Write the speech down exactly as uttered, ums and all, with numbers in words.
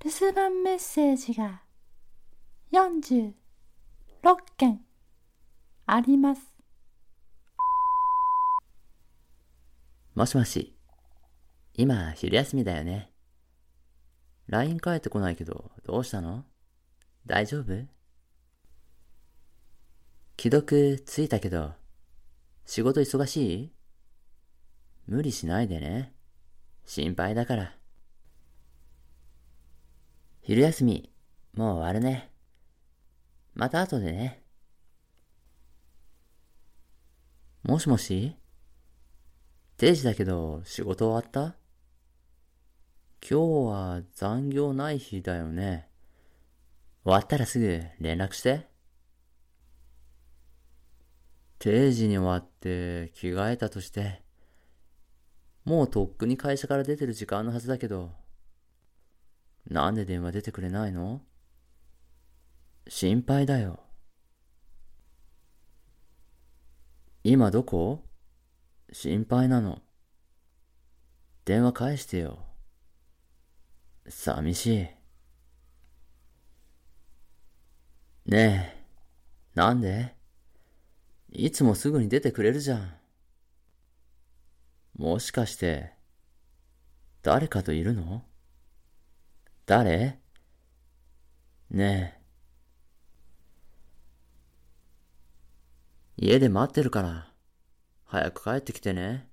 留守番メッセージがよんじゅうろっけんあります。 もしもし、今昼休みだよね。ライン 返ってこないけど、どうしたの？大丈夫？既読ついたけど、仕事忙しい？無理しないでね。心配だから。昼休み、もう終わるね。また後でね。もしもし？定時だけど、仕事終わった？今日は残業ない日だよね。終わったらすぐ連絡して。定時に終わって着替えたとして、もうとっくに会社から出てる時間のはずだけど、なんで電話出てくれないの？心配だよ。今どこ？心配なの。電話返してよ。寂しい。ねえ、なんで？いつもすぐに出てくれるじゃん。もしかして、誰かといるの？誰？ねえ、家で待ってるから、早く帰ってきてね。